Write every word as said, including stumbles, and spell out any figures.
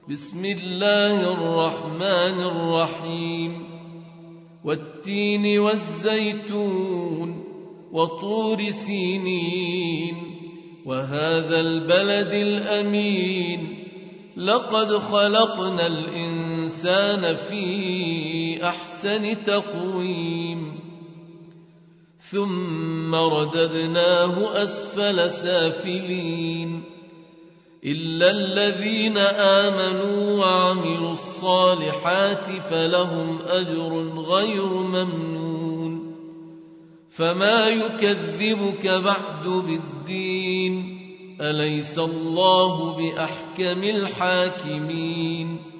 بسم الله الرحمن الرحيم والتين والزيتون وطور سينين وهذا البلد الأمين لقد خلقنا الإنسان في أحسن تقويم ثم رددناه أسفل سافلين إلا الذين آمنوا وعملوا الصالحات فلهم أجر غير ممنون فما يكذبك بعد بالدين أليس الله بأحكم الحاكمين